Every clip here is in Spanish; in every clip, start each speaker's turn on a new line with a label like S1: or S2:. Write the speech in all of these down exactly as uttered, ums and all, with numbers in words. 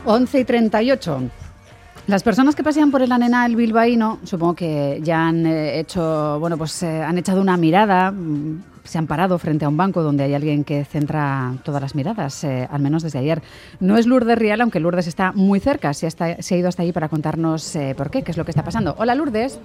S1: once y treinta y ocho. Las personas que pasean por el Arenal bilbaíno, supongo que ya han eh, hecho, bueno, pues eh, han echado una mirada, mm, se han parado frente a un banco donde hay alguien que centra todas las miradas, eh, al menos desde ayer. No es Lourdes Rial, aunque Lourdes está muy cerca, se, está, se ha ido hasta allí para contarnos eh, por qué, qué es lo que está pasando. Hola, Lourdes.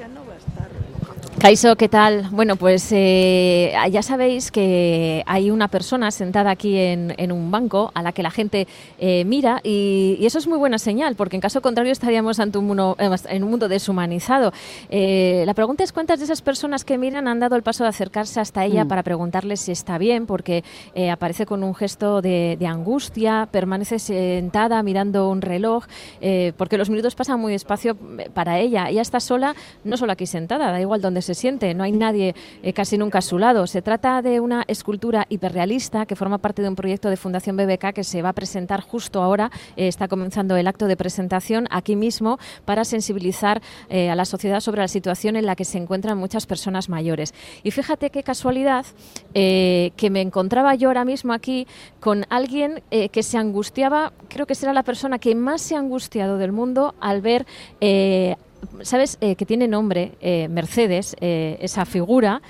S2: Kaixo, ¿qué tal? Bueno, pues eh, ya sabéis que hay una persona sentada aquí en, en un banco a la que la gente eh, mira y, y eso es muy buena señal, porque en caso contrario estaríamos ante un mundo, en un mundo deshumanizado. Eh, la pregunta es cuántas de esas personas que miran han dado el paso de acercarse hasta ella mm. para preguntarle si está bien, porque eh, aparece con un gesto de, de angustia, permanece sentada mirando un reloj, eh, porque los minutos pasan muy despacio para ella. Ella está sola, no solo aquí sentada, da igual donde se siente, no hay nadie eh, casi nunca a su lado. Se trata de una escultura hiperrealista que forma parte de un proyecto de Fundación B B K que se va a presentar justo ahora. Eh, está comenzando el acto de presentación aquí mismo para sensibilizar eh, a la sociedad sobre la situación en la que se encuentran muchas personas mayores. Y fíjate qué casualidad eh, que me encontraba yo ahora mismo aquí con alguien eh, que se angustiaba, creo que será la persona que más se ha angustiado del mundo al ver eh, ¿sabes? Eh, que tiene nombre, eh, Mercedes, eh, esa figura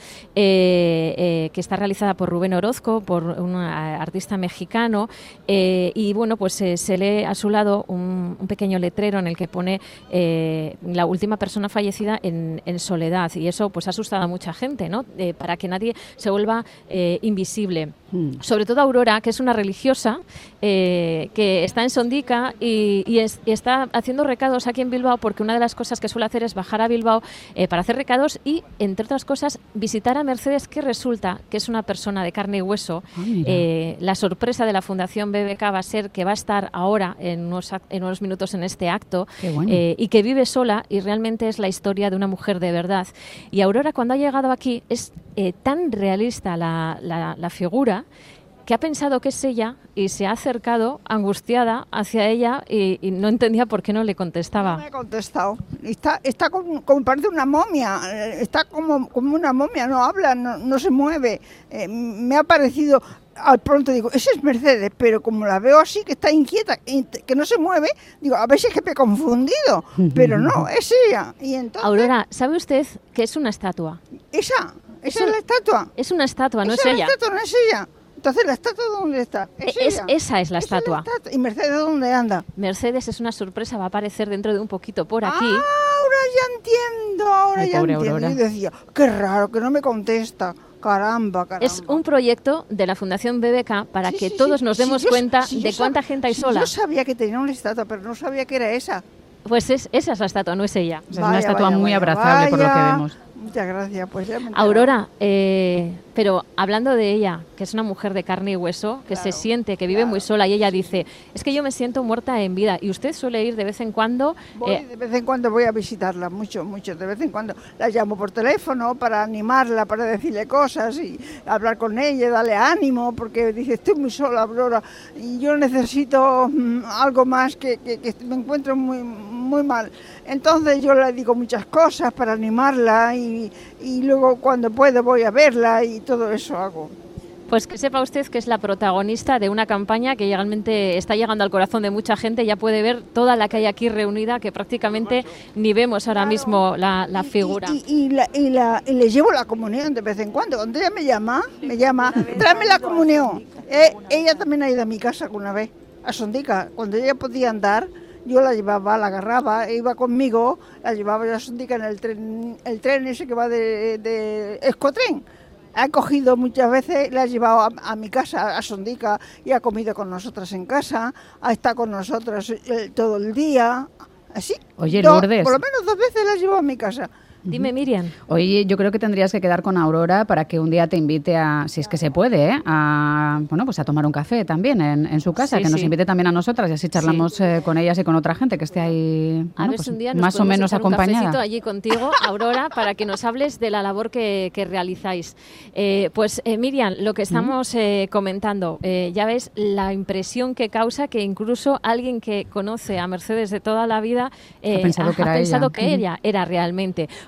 S2: eh, eh, que está realizada por Rubén Orozco, por un artista mexicano, eh, y bueno, pues eh, se lee a su lado un, un pequeño letrero en el que pone eh, la última persona fallecida en, en soledad, y eso pues ha asustado a mucha gente, ¿no? Eh, para que nadie se vuelva eh, invisible. Mm. Sobre todo Aurora, que es una religiosa eh, que está en Sondica y, y, es, y está haciendo recados aquí en Bilbao, porque una de las cosas que suele hacer es bajar a Bilbao eh, para hacer recados y, entre otras cosas, visitar a Mercedes, que resulta que es una persona de carne y hueso. Oh, eh, la sorpresa de la Fundación B B K va a ser que va a estar ahora en unos, en unos minutos en este acto. Qué bueno. eh, y que vive sola, y realmente es la historia de una mujer de verdad. Y Aurora, cuando ha llegado aquí, es eh, tan realista la, la, la figura que ha pensado que es ella y se ha acercado angustiada hacia ella y, y no entendía por qué no le contestaba.
S3: No me ha contestado. Está, está como, como parece una momia, está como, como una momia, no habla, no, no se mueve. Eh, me ha parecido, al pronto digo, esa es Mercedes, pero como la veo así, que está inquieta, que no se mueve, digo, a veces que me he confundido, pero no, es ella. Y entonces,
S2: Aurora, ¿sabe usted que es una estatua?
S3: Esa, esa es,
S2: es
S3: un, la estatua.
S2: Es una estatua, no
S3: esa
S2: es ella.
S3: Esa estatua no es ella. Entonces, ¿la estatua dónde está?
S2: ¿Es, es esa es la esa estatua. Es la estatua.
S3: ¿Y Mercedes dónde anda?
S2: Mercedes es una sorpresa, va a aparecer dentro de un poquito por aquí.
S3: Ah, ahora ya entiendo, ahora Ay, ya entiendo. Aurora. Y decía, qué raro, que no me contesta. Caramba, caramba.
S2: Es un proyecto de la Fundación B B K para sí, que sí, todos sí. nos demos sí, yo, cuenta sí, de cuánta
S3: sab-
S2: gente hay
S3: sí,
S2: sola.
S3: Yo sabía que tenía una estatua, pero no sabía que era esa.
S2: Pues es, esa es la estatua, no es ella.
S1: O sea, es una estatua vaya, muy vaya, abrazable, vaya. por lo que vemos.
S3: Muchas gracias. Pues ya me
S2: Aurora, eh, pero hablando de ella, que es una mujer de carne y hueso, que claro, se siente, que vive claro. muy sola, y ella dice, es que yo me siento muerta en vida. ¿Y usted suele ir de vez en cuando?
S3: Voy, eh, de vez en cuando voy a visitarla, mucho, mucho. De vez en cuando la llamo por teléfono para animarla, para decirle cosas y hablar con ella, darle ánimo, porque dice, estoy muy sola, Aurora, y yo necesito mm, algo más, que, que, que me encuentro muy, muy mal. Entonces yo le digo muchas cosas para animarla y, y luego cuando puedo voy a verla y todo eso hago.
S2: Pues que sepa usted que es la protagonista de una campaña que realmente está llegando al corazón de mucha gente. Ya puede ver toda la que hay aquí reunida, que prácticamente ni vemos ahora claro. mismo la, la figura.
S3: Y, y, y, la, y, la, y le llevo la comunión de vez en cuando. Cuando ella me llama, me llama, tráeme la comunión. Eh, ella también ha ido a mi casa alguna vez, a Sondica, cuando ella podía andar. Yo la llevaba, la agarraba, iba conmigo, la llevaba a Sondica en el tren, el tren ese que va de, de Escotren. Ha cogido muchas veces, la ha llevado a, a mi casa, a Sondica, y ha comido con nosotras en casa, ha estado con nosotras el, todo el día, así.
S1: Oye, Lourdes.
S3: Por lo menos dos veces la llevo a mi casa.
S2: Dime, Miriam.
S1: Oye, yo creo que tendrías que quedar con Aurora para que un día te invite a, si es que se puede, ¿eh? a, bueno, pues a tomar un café también en, en su casa, sí, que nos sí. invite también a nosotras y así charlamos sí. eh, con ellas y con otra gente que esté ahí,
S2: a
S1: bueno,
S2: ver
S1: pues
S2: si un día nos
S1: más o menos
S2: echar
S1: acompañada.
S2: Un cafecito allí contigo, Aurora, para que nos hables de la labor que, que realizáis. Eh, pues eh, Miriam, lo que estamos eh, comentando, eh, ya ves la impresión que causa que incluso alguien que conoce a Mercedes de toda la vida eh,
S1: ha pensado,
S2: ha,
S1: que, era
S2: ha pensado
S1: ella.
S2: que ella era realmente.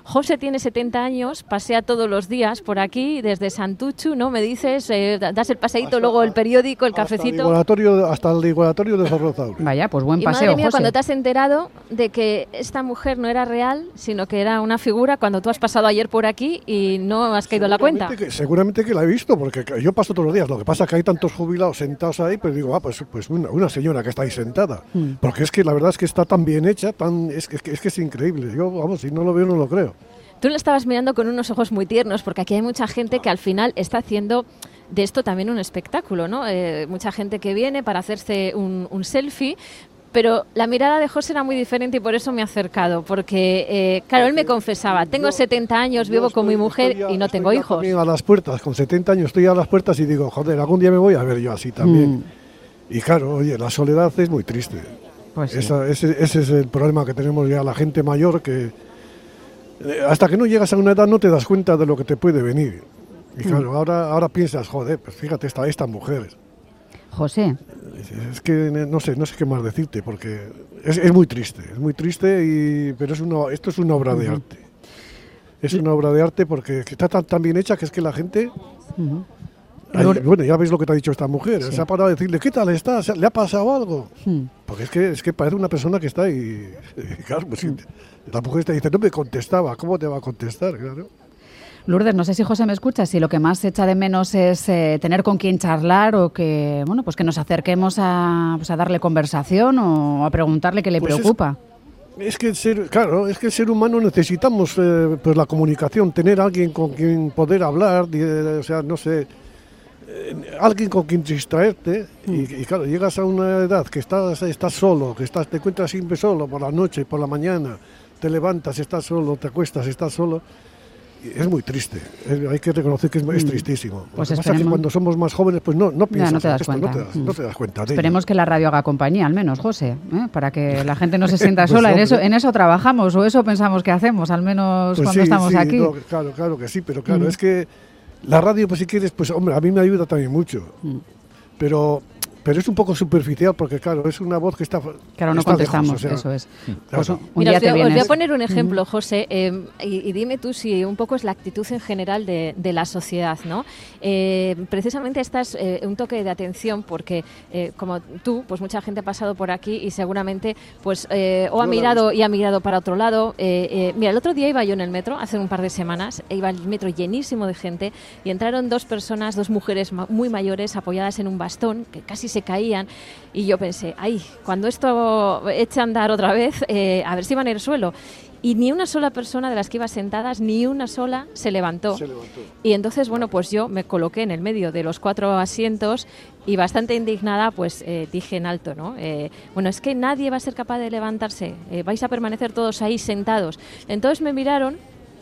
S2: José tiene setenta años, pasea todos los días por aquí, desde Santuchu, ¿no? Me dices, eh, das el paseíto, hasta, luego el periódico, el cafecito.
S4: El hasta el igualatorio de Zorrozaurre.
S1: Vaya, pues buen
S2: y
S1: paseo,
S2: madre mía,
S1: José.
S2: cuando te has enterado de que esta mujer no era real, sino que era una figura, cuando tú has pasado ayer por aquí y no has caído en la cuenta.
S4: Que, seguramente que la he visto, porque yo paso todos los días. Lo que pasa es que hay tantos jubilados sentados ahí, pues digo, ah, pues, pues una, una señora que está ahí sentada. Mm. Porque es que la verdad es que está tan bien hecha, tan es que es, que, es, que es increíble. Yo, vamos, si no lo veo, no lo creo.
S2: Tú la estabas mirando con unos ojos muy tiernos, porque aquí hay mucha gente que al final está haciendo de esto también un espectáculo, ¿no? Eh, mucha gente que viene para hacerse un, un selfie, pero la mirada de José era muy diferente y por eso me he acercado, porque, eh, claro, él me confesaba, tengo yo, setenta años, vivo estoy, con mi mujer ya, y no tengo hijos.
S4: También a las puertas, con setenta años estoy a las puertas y digo, joder, algún día me voy a ver yo así también. Mm. Y claro, oye, la soledad es muy triste. Pues sí. Esa, ese, ese es el problema que tenemos ya la gente mayor, que eh, hasta que no llegas a una edad no te das cuenta de lo que te puede venir. Y claro, mm. ahora, ahora piensas, joder, pues fíjate, esta, esta mujer.
S1: José.
S4: Es que no sé, no sé qué más decirte, porque es, es muy triste, es muy triste, y, pero es una, esto es una obra uh-huh. de arte. Es una obra de arte porque está tan, tan bien hecha que es que la gente... Uh-huh. Ay, bueno, ya veis lo que te ha dicho esta mujer, sí. Se ha parado a decirle, ¿qué tal estás? ¿Le ha pasado algo? Uh-huh. Porque es que, es que parece una persona que está ahí... Y, claro, pues, uh-huh. La mujer te dice, no me contestaba, ¿cómo te va a contestar? Claro.
S1: Lourdes, no sé si José me escucha, si lo que más echa de menos es eh, tener con quién charlar o que, bueno, pues que nos acerquemos a, pues a darle conversación o a preguntarle qué le pues preocupa.
S4: Es, es que el ser, claro, es que el ser humano necesitamos eh, pues la comunicación, tener a alguien con quien poder hablar, eh, o sea, no sé, eh, alguien con quien distraerte mm. y, y claro, llegas a una edad que estás, estás solo, que estás, te encuentras siempre solo por la noche, por la mañana, te levantas, estás solo, te acuestas, estás solo. Es muy triste, es, hay que reconocer que es, es tristísimo.
S1: Pues
S4: lo que pasa es que cuando somos más jóvenes pues no, no piensas
S1: ya, no te das
S4: esto,
S1: cuenta.
S4: No te das, no te das cuenta de
S1: Esperemos
S4: ello.
S1: Que la radio haga compañía, al menos, José, ¿eh? Para que la gente no se sienta sola. Pues, en, eso, en eso trabajamos, o eso pensamos que hacemos, al menos pues cuando
S4: sí,
S1: estamos
S4: sí,
S1: aquí.
S4: No, claro, claro que sí, pero claro, mm. es que la radio, pues si quieres, pues hombre, a mí me ayuda también mucho. Mm. Pero... Pero es un poco superficial porque, claro, es una voz que está...
S1: Claro, no
S4: está
S1: contestamos,
S4: lejos, o sea,
S1: eso es.
S4: Claro.
S1: Pues un
S2: Mira,
S1: día
S2: os, voy,
S1: te
S2: os voy a poner un ejemplo,
S1: uh-huh.
S2: José, eh, y, y dime tú si un poco es la actitud en general de, de la sociedad, ¿no? Eh, precisamente esta es eh, un toque de atención porque, eh, como tú, pues mucha gente ha pasado por aquí y seguramente, pues, eh, o ha mirado y ha mirado para otro lado. Eh, eh, mira, el otro día iba yo en el metro, hace un par de semanas, iba el metro llenísimo de gente y entraron dos personas, dos mujeres ma- muy mayores apoyadas en un bastón, que casi se caían. Y yo pensé, ay, cuando esto eche a andar otra vez, eh, a ver si van en el suelo. Y ni una sola persona de las que iba sentadas, ni una sola se levantó.
S4: Se levantó.
S2: Y entonces, bueno, pues yo me coloqué en el medio de los cuatro asientos y bastante indignada, pues eh, dije en alto, ¿no? Eh, bueno, es que nadie va a ser capaz de levantarse, eh, vais a permanecer todos ahí sentados. Entonces me miraron.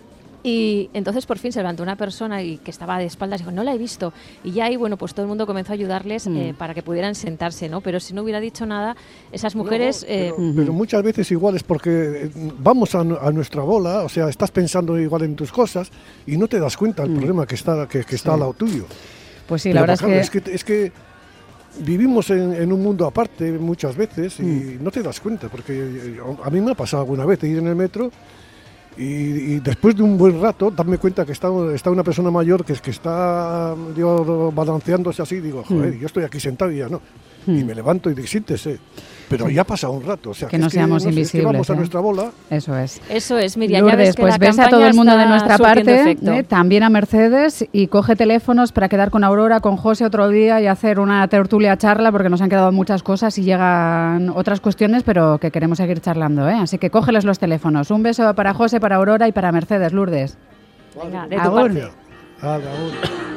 S2: Y entonces por fin se levantó una persona y que estaba de espaldas y dijo, no la he visto. Y ya ahí, bueno, pues todo el mundo comenzó a ayudarles mm. eh, para que pudieran sentarse, ¿no? Pero si no hubiera dicho nada, esas mujeres...
S4: No, pero, eh, pero muchas veces igual es porque vamos a, a nuestra bola, o sea, estás pensando igual en tus cosas y no te das cuenta del mm. problema que está, que, que está sí. al lado tuyo.
S1: Pues sí,
S4: pero
S1: la verdad
S4: claro,
S1: es, que...
S4: es que... Es que vivimos en, en un mundo aparte muchas veces y mm. no te das cuenta, porque a mí me ha pasado alguna vez de ir en el metro y, y después de un buen rato darme cuenta que está, está una persona mayor que, que está digo, balanceándose así, digo, joder, mm. yo estoy aquí sentado y ya no. Mm. Y me levanto y digo, siéntese. Pero sí. ya ha pasado un rato, o sea,
S1: que,
S4: que
S1: no
S4: es
S1: seamos
S4: que, no sé,
S1: invisibles.
S4: Es que vamos
S1: ¿eh?
S4: a nuestra bola.
S1: Eso es.
S2: Eso es, Miriam,
S1: Lourdes,
S2: ya ves que
S1: pues
S2: la
S1: ves a todo el mundo de nuestra parte, ¿eh? También a Mercedes, y coge teléfonos para quedar con Aurora, con José otro día y hacer una tertulia charla, porque nos han quedado muchas cosas y llegan otras cuestiones, pero que queremos seguir charlando, ¿eh? Así que cógeles los teléfonos. Un beso para José, para Aurora y para Mercedes, Lourdes.
S2: Venga, de tu parte.
S4: Ah,